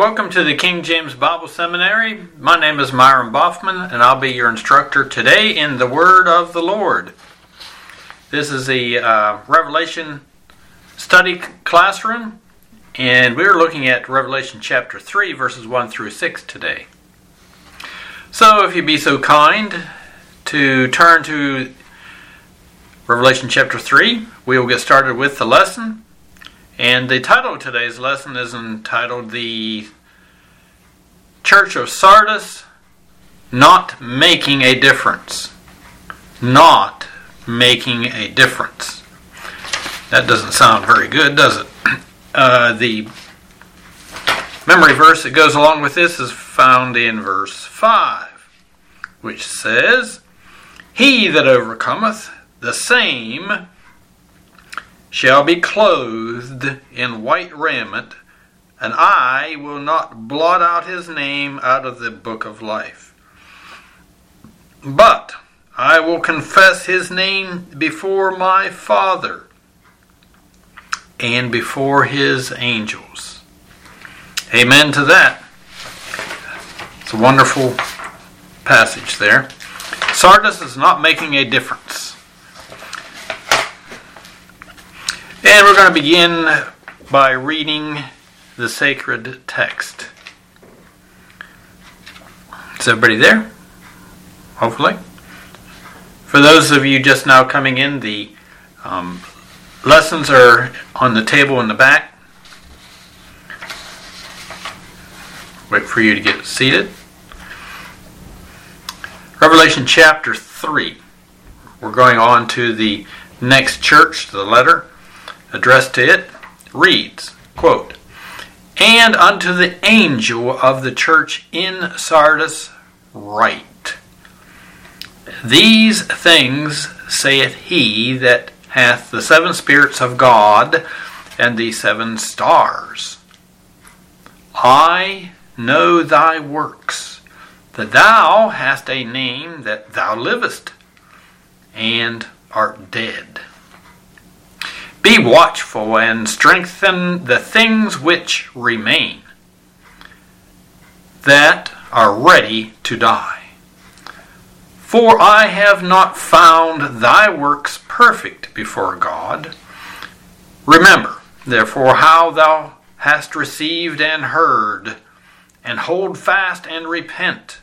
welcome to the King James Bible Seminary. My name is Myron Boffman, and I'll be your instructor today in the Word of the Lord. This is a Revelation study classroom, and we're looking at Revelation chapter 3, verses 1 through 6 today. So if you'd be so kind to turn to Revelation chapter 3, we will get started with the lesson. And the title of today's lesson is entitled The Church of Sardis Not Making a Difference. Not making a difference. That doesn't sound very good, does it? The memory verse that goes along with this is found in verse 5, which says, He that overcometh, the same shall be clothed in white raiment, and I will not blot out his name out of the book of life. But I will confess his name before my Father and before his angels. Amen to that. It's a wonderful passage there. Sardis is not making a difference. And we're going to begin by reading the sacred text. Is everybody there? Hopefully. For those of you just now coming in, the lessons are on the table in the back. Wait for you to get seated. Revelation chapter 3. We're going on to the next church, the letter addressed to it, reads, quote, And unto the angel of the church in Sardis write, These things saith he that hath the 7 spirits of God and the 7 stars. I know thy works, that thou hast a name that thou livest, and art dead. Be watchful and strengthen the things which remain, that are ready to die. For I have not found thy works perfect before God. Remember, therefore, how thou hast received and heard, and hold fast and repent.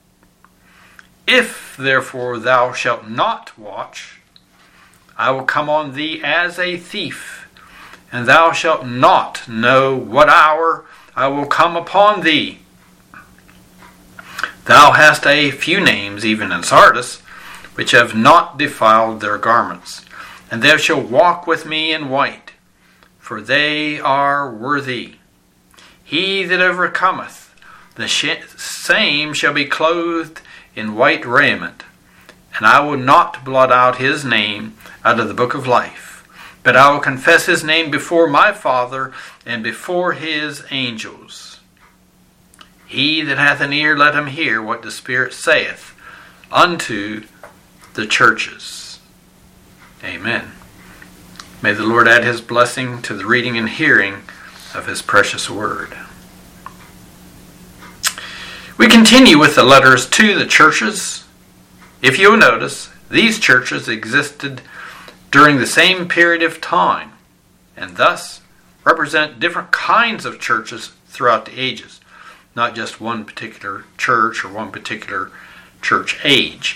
If, therefore, thou shalt not watch, I will come on thee as a thief, and thou shalt not know what hour I will come upon thee. Thou hast a few names, even in Sardis, which have not defiled their garments, and they shall walk with me in white, for they are worthy. He that overcometh, the same shall be clothed in white raiment, and I will not blot out his name out of the book of life, but I will confess his name before my Father and before his angels. He that hath an ear, let him hear what the Spirit saith unto the churches. Amen. May the Lord add his blessing to the reading and hearing of his precious word. We continue with the letters to the churches. If you'll notice, these churches existed during the same period of time, and thus represent different kinds of churches throughout the ages, not just one particular church or one particular church age.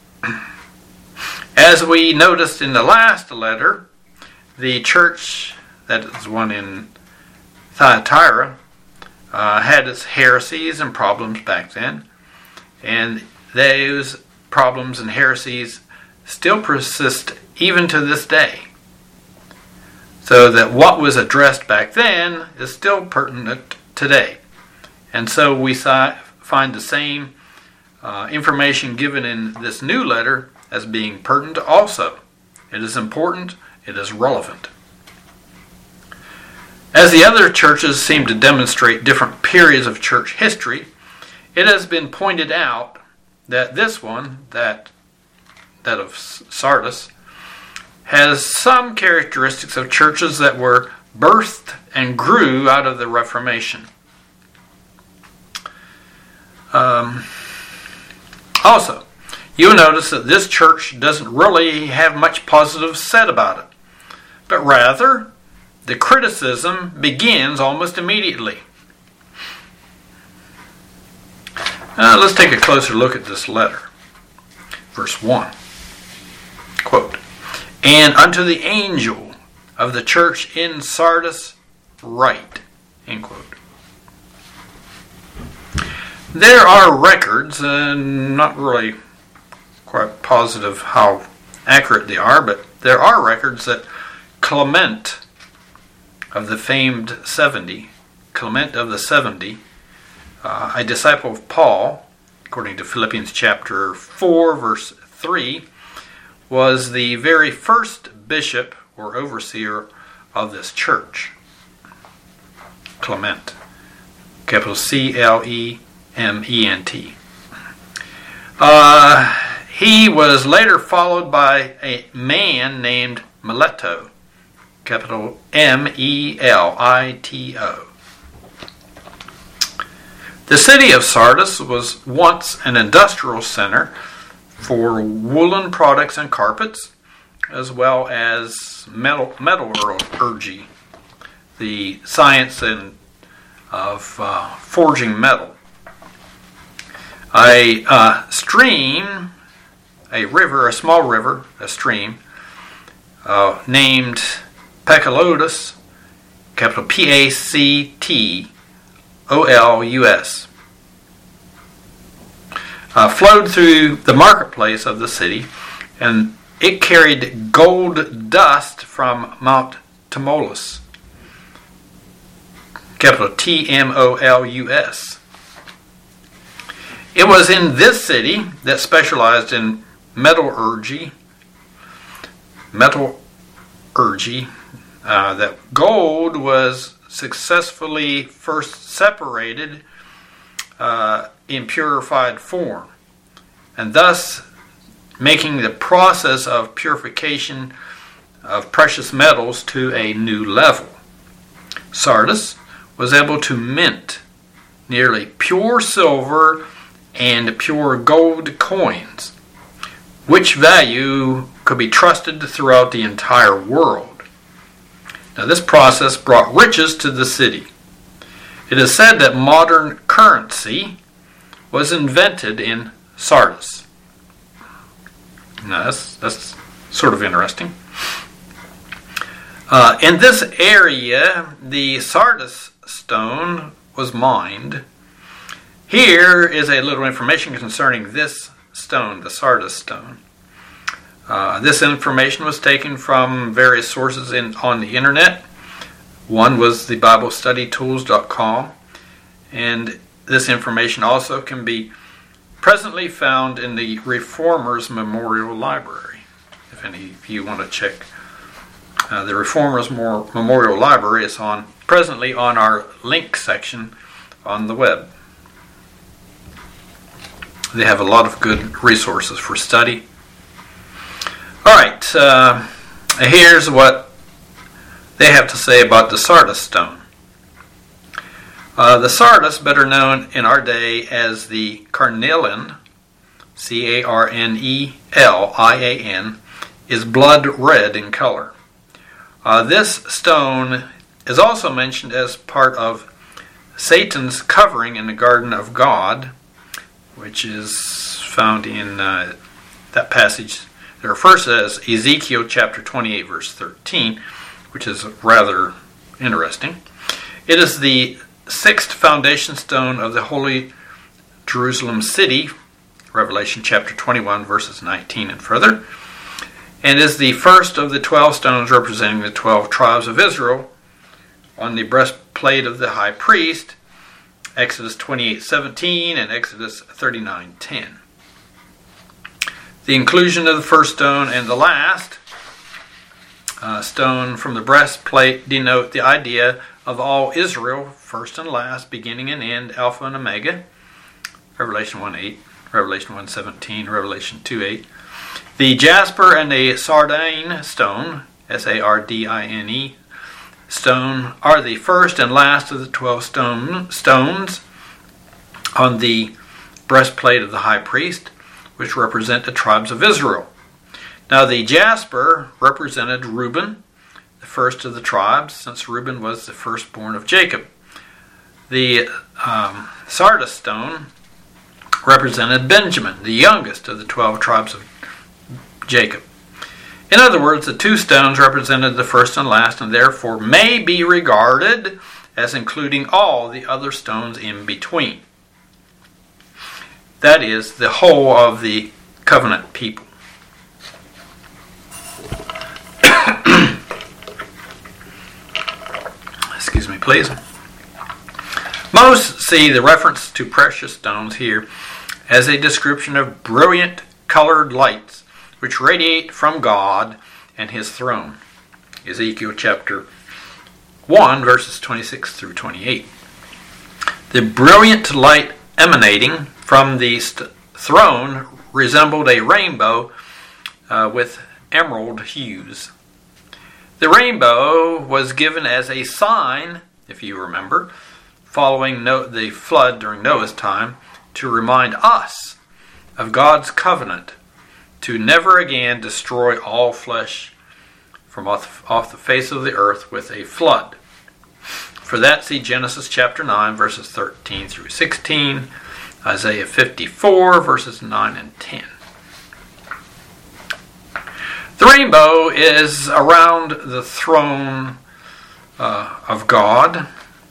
As we noticed in the last letter, the church, that is one in Thyatira, had its heresies and problems back then, and those problems and heresies still persist even to this day. So that what was addressed back then is still pertinent today. And so we find the same information given in this new letter as being pertinent also. It is important, it is relevant. As the other churches seem to demonstrate different periods of church history, it has been pointed out that this one, that of Sardis, has some characteristics of churches that were birthed and grew out of the Reformation. Also, you'll notice that this church doesn't really have much positive said about it, but rather the criticism begins almost immediately. Let's take a closer look at this letter. Verse 1. Quote, "And unto the angel of the church in Sardis write." End quote. There are records, and not really quite positive how accurate they are, but there are records that Clement of the famed 70, Clement of the 70, a disciple of Paul, according to Philippians chapter 4, verse 3, was the very first bishop or overseer of this church. Clement, capital C-L-E-M-E-N-T. He was later followed by a man named Melito, capital M-E-L-I-T-O. The city of Sardis was once an industrial center for woolen products and carpets, as well as metallurgy, the science of forging metal. A stream, a small river, named Pactolus, capital P-A-C-T-O-L-U-S, flowed through the marketplace of the city, and it carried gold dust from Mount Tmolus, capital T-M-O-L-U-S. It was in this city that specialized in metallurgy, that gold was successfully first separated in purified form, and thus making the process of purification of precious metals to a new level. Sardis was able to mint nearly pure silver and pure gold coins, which value could be trusted throughout the entire world. Now, this process brought riches to the city. It is said that modern currency was invented in Sardis. Now, that's sort of interesting. In this area, the Sardis stone was mined. Here is a little information concerning this stone, the Sardis stone. This information was taken from various sources on the internet. One was the BibleStudyTools.com, and this information also can be presently found in the Reformers Memorial Library. If any of you want to check the Reformers Memorial Library, is presently on our link section on the web. They have a lot of good resources for study. Alright, here's what they have to say about the Sardis stone. The Sardis, better known in our day as the carnelian, C-A-R-N-E-L-I-A-N, is blood red in color. This stone is also mentioned as part of Satan's covering in the Garden of God, which is found in that passage that refers to as Ezekiel chapter 28, verse 13, which is rather interesting. It is the sixth foundation stone of the holy Jerusalem city, Revelation chapter 21, verses 19 and further, and is the first of the 12 stones representing the 12 tribes of Israel on the breastplate of the high priest, Exodus 28:17 and Exodus 39:10. The inclusion of the first stone and the last stone from the breastplate denote the idea of all Israel, first and last, beginning and end, Alpha and Omega, Revelation 1:8, Revelation 1:17, Revelation 2:8. The jasper and the sardine stone, S-A-R-D-I-N-E, stone, are the first and last of the 12 stones on the breastplate of the high priest, which represent the tribes of Israel. Now the jasper represented Reuben, the first of the tribes, since Reuben was the firstborn of Jacob. The sardis stone represented Benjamin, the youngest of the 12 tribes of Jacob. In other words, the two stones represented the first and last, and therefore may be regarded as including all the other stones in between. That is, the whole of the covenant people. Excuse me, please. Most see the reference to precious stones here as a description of brilliant colored lights which radiate from God and His throne. Ezekiel chapter 1, verses 26 through 28. The brilliant light emanating from the throne resembled a rainbow with emerald hues. The rainbow was given as a sign, if you remember, following the flood during Noah's time, to remind us of God's covenant to never again destroy all flesh from off the face of the earth with a flood. For that, see Genesis chapter 9, verses 13 through 16, Isaiah 54, verses 9 and 10. The rainbow is around the throne of God.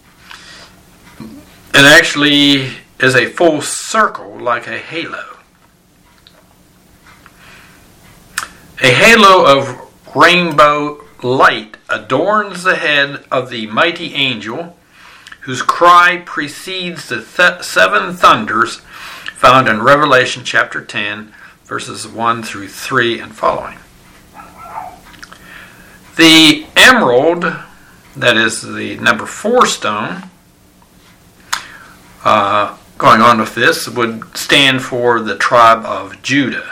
It actually is a full circle like a halo. A halo of rainbow light adorns the head of the mighty angel whose cry precedes the seven thunders found in Revelation chapter 10, verses 1 through 3 and following. The emerald, that is the number 4 stone, going on with this, would stand for the tribe of Judah.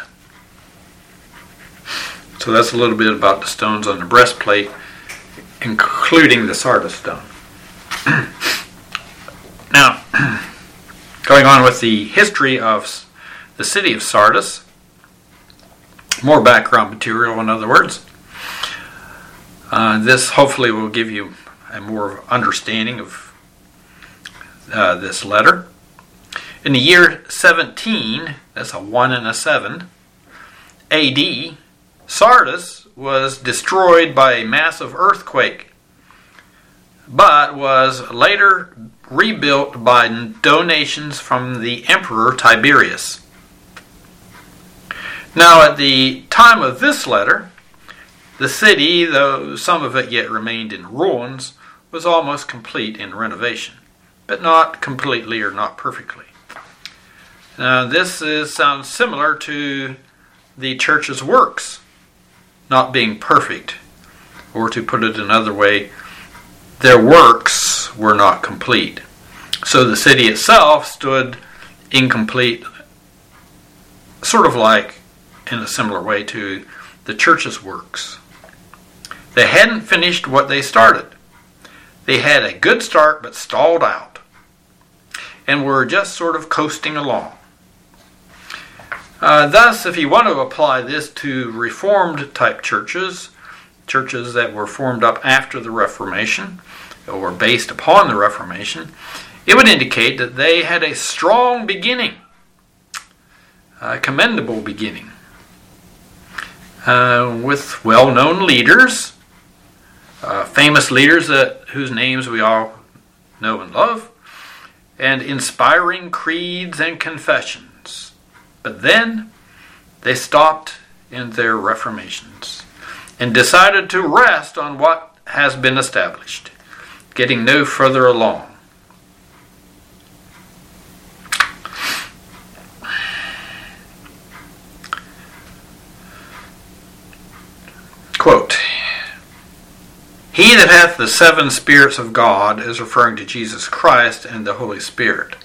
So that's a little bit about the stones on the breastplate, including the sardis stone. Now, going on with the history of the city of Sardis, more background material in other words. This hopefully will give you a more understanding of this letter. In the year 17, that's a 1 and a 7, AD, Sardis was destroyed by a massive earthquake, but was later rebuilt by donations from the Emperor Tiberius. Now, at the time of this letter, the city, though some of it yet remained in ruins, was almost complete in renovation, but not completely or not perfectly. Now, this sounds similar to the church's works not being perfect, or to put it another way, their works were not complete. So the city itself stood incomplete, sort of like in a similar way to the church's works. They hadn't finished what they started. They had a good start but stalled out, and were just sort of coasting along. Thus, if you want to apply this to Reformed type churches that were formed up after the Reformation, or based upon the Reformation, it would indicate that they had a strong beginning, a commendable beginning, with well-known leaders, famous leaders whose names we all know and love, and inspiring creeds and confessions. But then they stopped in their reformations and decided to rest on what has been established, getting no further along. Quote, "He that hath the 7 spirits of God," is referring to Jesus Christ and the Holy Spirit.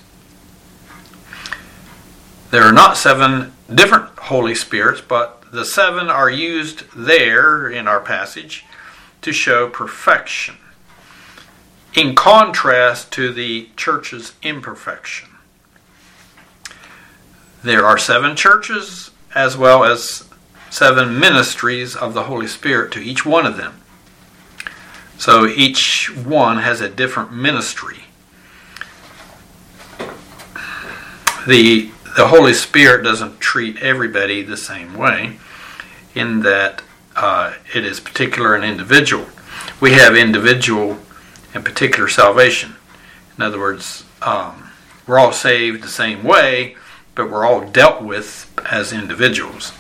There are not 7 different Holy Spirits, but the 7 are used there in our passage to show perfection, in contrast to the church's imperfection. There are 7 churches as well as 7 ministries of the Holy Spirit to each one of them. So each one has a different ministry. The Holy Spirit doesn't treat everybody the same way in that it is particular and individual. We have individual and particular salvation. In other words, we're all saved the same way, but we're all dealt with as individuals.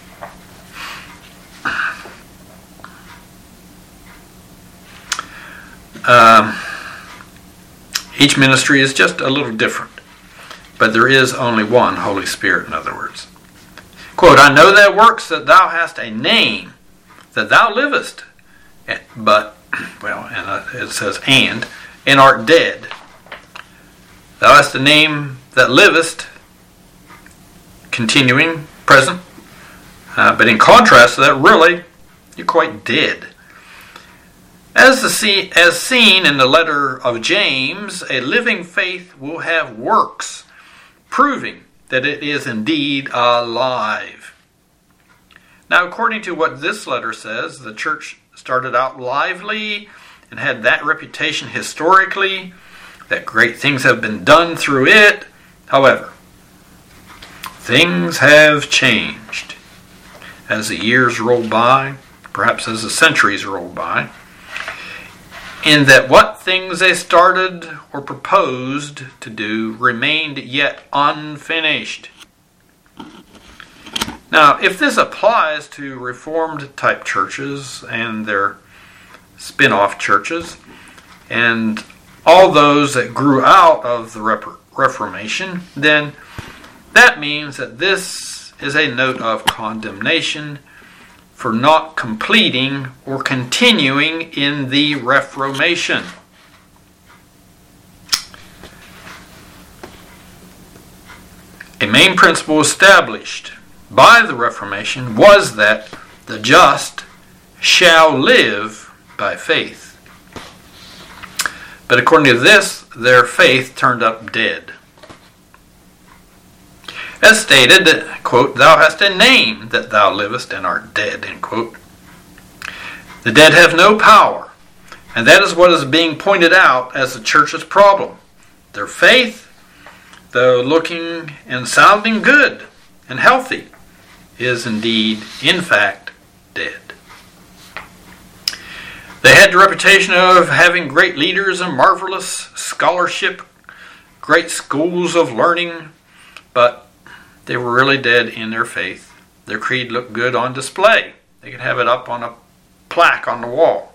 Each ministry is just a little different, but there is only one Holy Spirit, in other words. Quote, I know thy works, that thou hast a name, that thou livest, but, it says, and art dead. Thou hast a name that livest, continuing, present, but in contrast to that, really, you're quite dead. As seen in the letter of James, a living faith will have works, proving that it is indeed alive. Now, according to what this letter says, the church started out lively and had that reputation historically, that great things have been done through it. However, things have changed as the years roll by, perhaps as the centuries roll by, in that what things they started or proposed to do remained yet unfinished. Now, if this applies to Reformed type churches and their spin-off churches, and all those that grew out of the Reformation, then that means that this is a note of condemnation for not completing or continuing in the Reformation. A main principle established by the Reformation was that the just shall live by faith. But according to this, their faith turned up dead. As stated, quote, thou hast a name that thou livest and art dead, end quote. The dead have no power, and that is what is being pointed out as the church's problem. Their faith, though looking and sounding good and healthy, is indeed, in fact, dead. They had the reputation of having great leaders and marvelous scholarship, great schools of learning, but they were really dead in their faith. Their creed looked good on display. They could have it up on a plaque on the wall.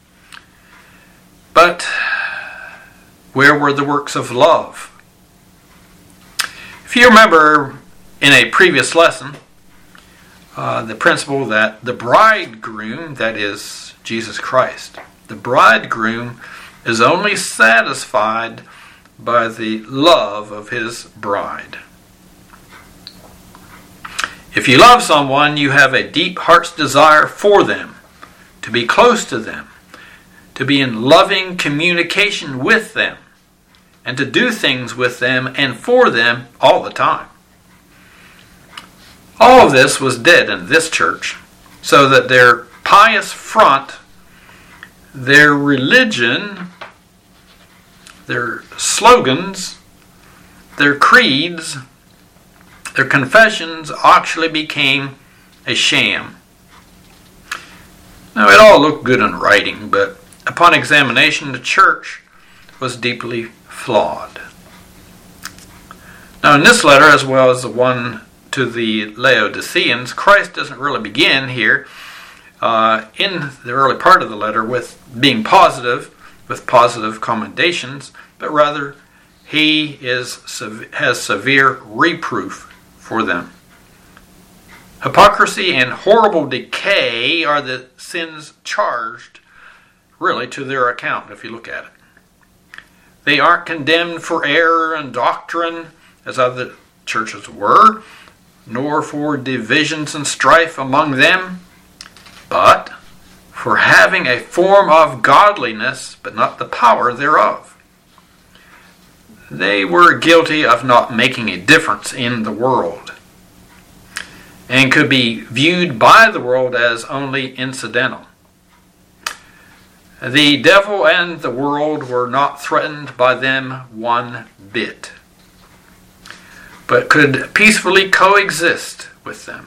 But where were the works of love? If you remember in a previous lesson, the principle that the bridegroom, that is Jesus Christ, the bridegroom is only satisfied by the love of his bride. If you love someone, you have a deep heart's desire for them, to be close to them, to be in loving communication with them, and to do things with them and for them all the time. All of this was dead in this church, so that their pious front, their religion, their slogans, their creeds, their confessions actually became a sham. Now, it all looked good in writing, but upon examination, the church was deeply flawed. Now, in this letter, as well as the one to the Laodiceans, Christ doesn't really begin here in the early part of the letter with being positive, with positive commendations, but rather he has severe reproof for them. Hypocrisy and horrible decay are the sins charged really to their account, if you look at it. They aren't condemned for error and doctrine as other churches were, nor for divisions and strife among them, but for having a form of godliness, but not the power thereof. They were guilty of not making a difference in the world. and could be viewed by the world as only incidental. The devil and the world were not threatened by them one bit, but could peacefully coexist with them.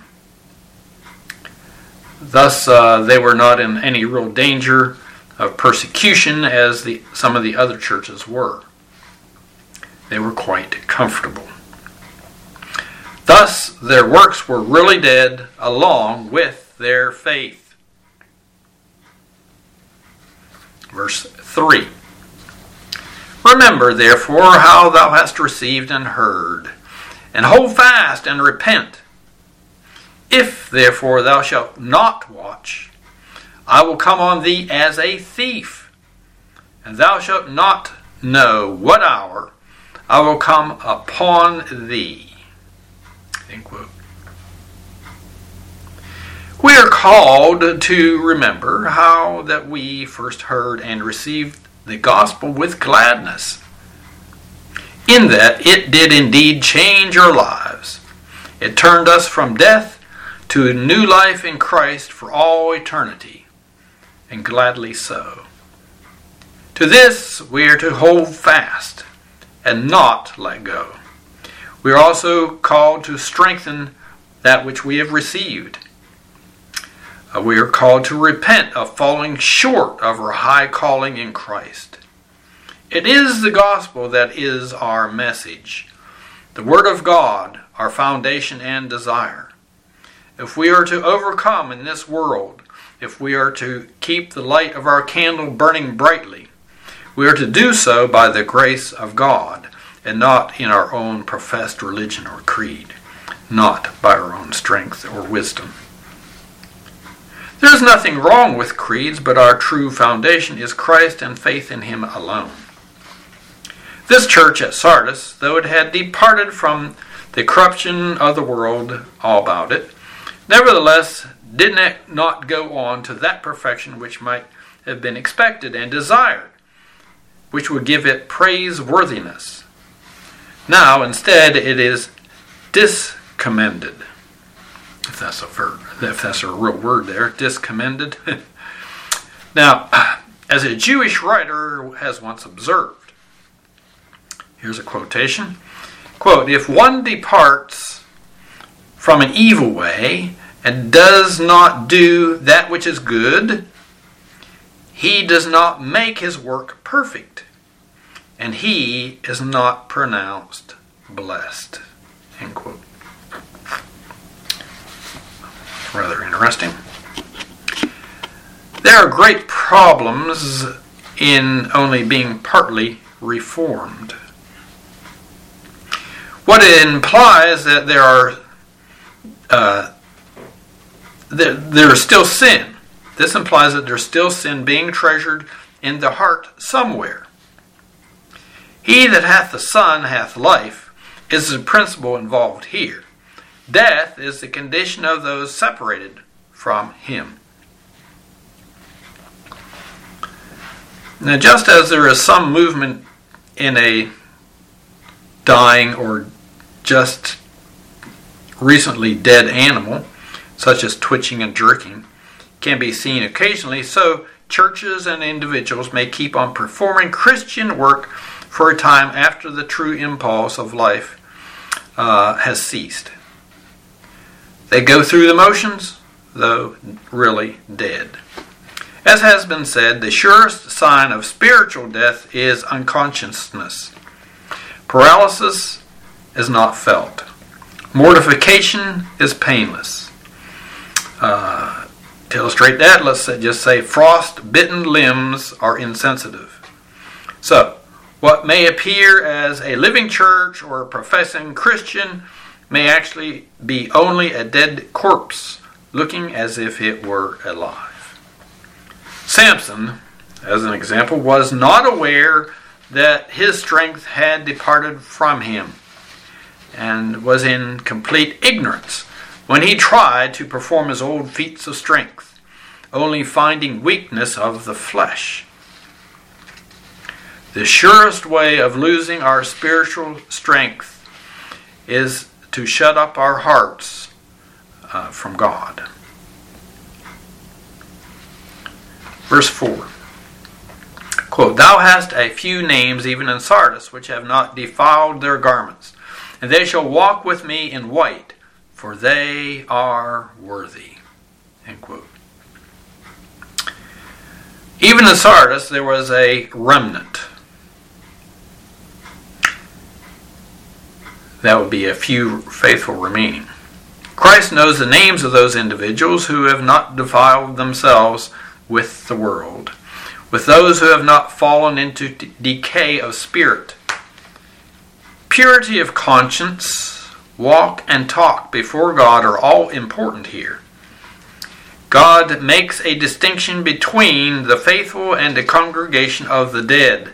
Thus, they were not in any real danger of persecution as some of the other churches were. They were quite comfortable. Thus, their works were really dead along with their faith. Verse 3. Remember, therefore, how thou hast received and heard, and hold fast and repent. If, therefore, thou shalt not watch, I will come on thee as a thief, and thou shalt not know what hour I will come upon thee. End quote. We are called to remember how that we first heard and received the gospel with gladness, in that it did indeed change our lives. It turned us from death to a new life in Christ for all eternity, and gladly so. To this we are to hold fast and not let go. We are also called to strengthen that which we have received. We are called to repent of falling short of our high calling in Christ. It is the gospel that is our message, the Word of God, our foundation and desire. If we are to overcome in this world, if we are to keep the light of our candle burning brightly, we are to do so by the grace of God, and not in our own professed religion or creed, not by our own strength or wisdom. There is nothing wrong with creeds, but our true foundation is Christ and faith in Him alone. This church at Sardis, though it had departed from the corruption of the world, all about it, nevertheless did not go on to that perfection which might have been expected and desired, which would give it praiseworthiness. Now, instead, it is discommended. If that's a real word there, discommended. Now, as a Jewish writer has once observed, here's a quotation, quote, "If one departs from an evil way and does not do that which is good, he does not make his work perfect, and he is not pronounced blessed." End quote. Rather interesting. There are great problems in only being partly reformed. What it implies that there is still sin. This implies that there's still sin being treasured in the heart somewhere. He that hath the Son hath life is the principle involved here. Death is the condition of those separated from Him. Now, just as there is some movement in a dying or just recently dead animal, such as twitching and jerking, can be seen occasionally, so churches and individuals may keep on performing Christian work for a time after the true impulse of life has ceased. They go through the motions, though really dead. As has been said, the surest sign of spiritual death is unconsciousness. Paralysis is not felt. Mortification is painless. To illustrate that, let's just say frost-bitten limbs are insensitive. So, what may appear as a living church or a professing Christian may actually be only a dead corpse looking as if it were alive. Samson, as an example, was not aware that his strength had departed from him and was in complete ignorance when he tried to perform his old feats of strength, only finding weakness of the flesh. The surest way of losing our spiritual strength is to shut up our hearts from God. Verse 4. Quote, "Thou hast a few names even in Sardis, which have not defiled their garments, and they shall walk with me in white, for they are worthy." End quote. Even in Sardis, there was a remnant. That would be a few faithful remaining. Christ knows the names of those individuals who have not defiled themselves with the world, with those who have not fallen into decay of spirit. Purity of conscience, walk and talk before God are all important here. God makes a distinction between the faithful and the congregation of the dead.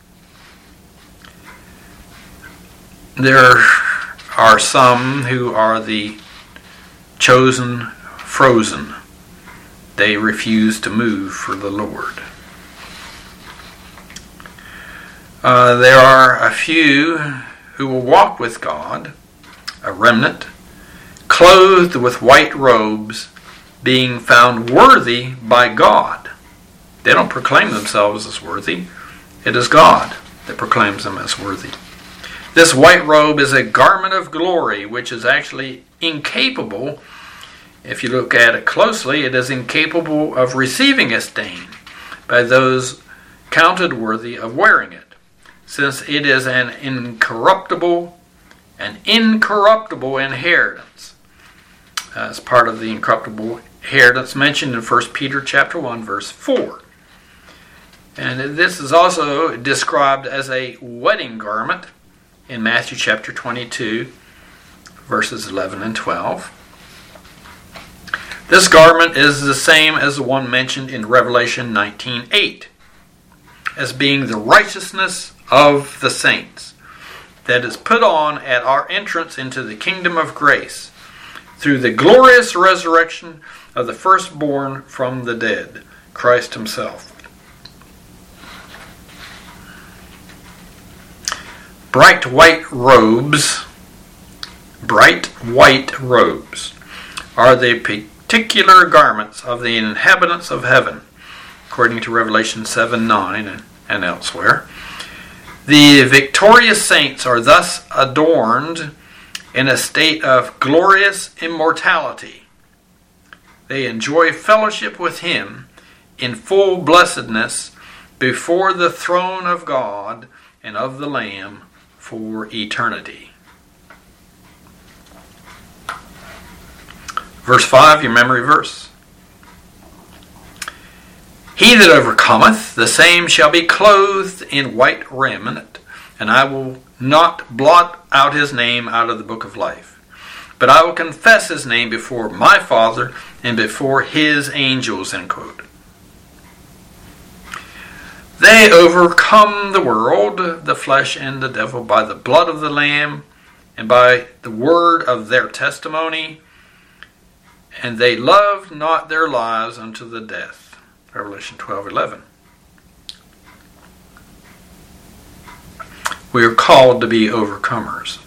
There are some who are the chosen frozen. They refuse to move for the Lord. There are a few who will walk with God, a remnant, clothed with white robes, being found worthy by God. They don't proclaim themselves as worthy. It is God that proclaims them as worthy. This white robe is a garment of glory, which is actually incapable, if you look at it closely, it is incapable of receiving a stain by those counted worthy of wearing it, since it is an incorruptible inheritance. As part of the incorruptible inheritance mentioned in 1 Peter chapter 1, verse 4. And this is also described as a wedding garment in Matthew chapter 22, verses 11 and 12. This garment is the same as the one mentioned in Revelation 19:8, as being the righteousness of the saints that is put on at our entrance into the kingdom of grace through the glorious resurrection of the firstborn from the dead, Christ himself. Bright white robes are the particular garments of the inhabitants of heaven, according to Revelation 7:9 and elsewhere. The victorious saints are thus adorned in a state of glorious immortality. They enjoy fellowship with Him in full blessedness before the throne of God and of the Lamb for eternity. Verse 5, your memory verse. He that overcometh, the same shall be clothed in white raiment, and I will not blot out his name out of the book of life. But I will confess his name before my Father and before his angels. End quote. They overcome the world, the flesh, and the devil by the blood of the Lamb and by the word of their testimony, and they loved not their lives unto the death. Revelation 12:11. We are called to be overcomers.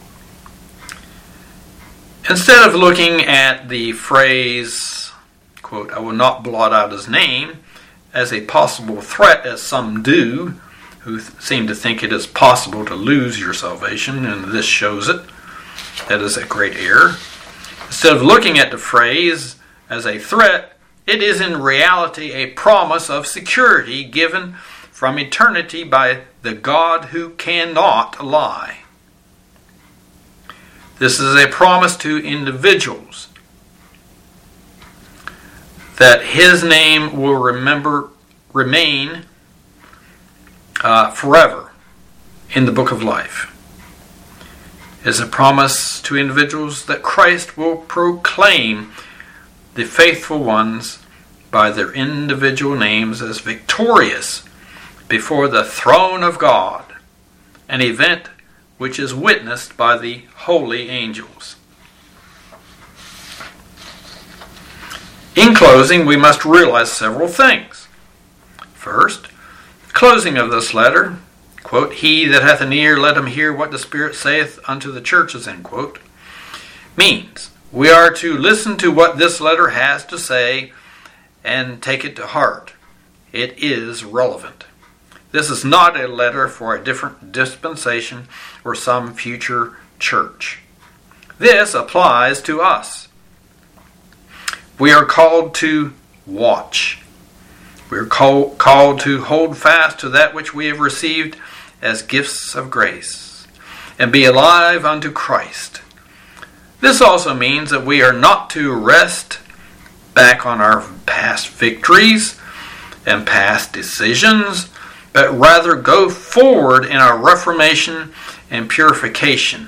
Instead of looking at the phrase, quote, I will not blot out his name, as a possible threat, as some do, who seem to think it is possible to lose your salvation, and this shows it. That is a great error. Instead of looking at the phrase as a threat, it is in reality a promise of security given from eternity by the God who cannot lie. This is a promise to individuals that His name will remain forever in the book of life. It is a promise to individuals that Christ will proclaim the faithful ones by their individual names as victorious before the throne of God, an event which is witnessed by the holy angels. In closing, we must realize several things. First, closing of this letter, quote, he that hath an ear, let him hear what the Spirit saith unto the churches, end quote, means We are to listen to what this letter has to say and take it to heart. It is relevant. This is not a letter for a different dispensation or some future church. This applies to us. We are called to watch. We are called to hold fast to that which we have received as gifts of grace and be alive unto Christ. This also means that we are not to rest back on our past victories and past decisions, but rather go forward in our reformation and purification.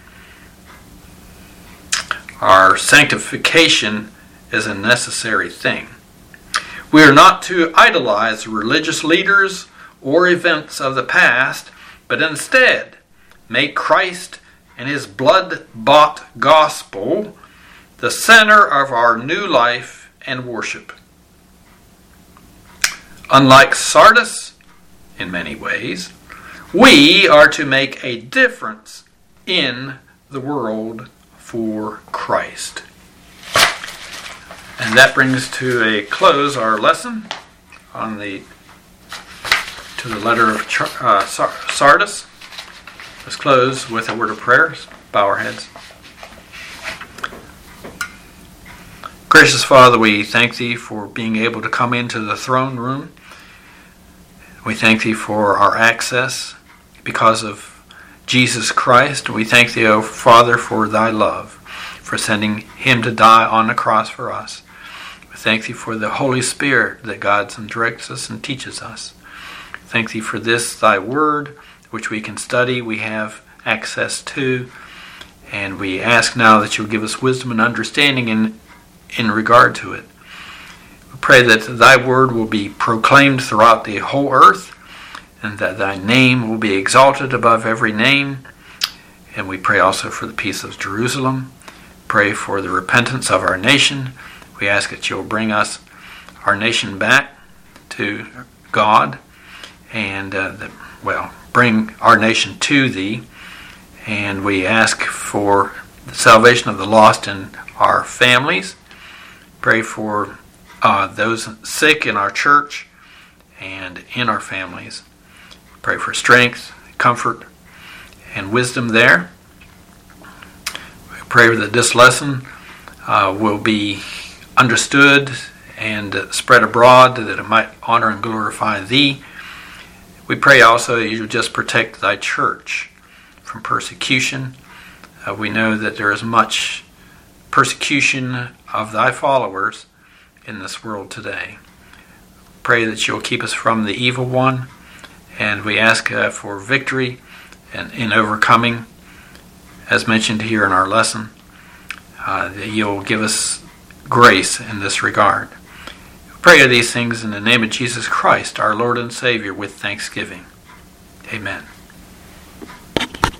Our sanctification is a necessary thing. We are not to idolize religious leaders or events of the past, but instead make Christ and His blood-bought gospel the center of our new life and worship. Unlike Sardis, in many ways, we are to make a difference in the world for Christ. And that brings to a close our lesson to the letter of Sardis. Let's close with a word of prayer. Bow our heads. Gracious Father, we thank Thee for being able to come into the throne room. We thank Thee for our access because of Jesus Christ. We thank Thee, O Father, for Thy love, for sending Him to die on the cross for us. We thank Thee for the Holy Spirit that guides and directs us and teaches us. Thank Thee for this, Thy Word, which we can study, we have access to, and we ask now that You'll give us wisdom and understanding in regard to it. We pray that Thy Word will be proclaimed throughout the whole earth, and that Thy name will be exalted above every name. And we pray also for the peace of Jerusalem. Pray for the repentance of our nation. We ask that You'll bring our nation back to God, and bring our nation to Thee. And we ask for the salvation of the lost in our families. Pray for those sick in our church and in our families. Pray for strength, comfort, and wisdom there. We pray that this lesson will be understood and spread abroad, that it might honor and glorify Thee. We pray also that You'll just protect Thy church from persecution. We know that there is much persecution of Thy followers in this world today. Pray that You'll keep us from the evil one, and we ask for victory and in overcoming, as mentioned here in our lesson, that You'll give us grace in this regard. Pray these things in the name of Jesus Christ, our Lord and Savior, with thanksgiving. Amen.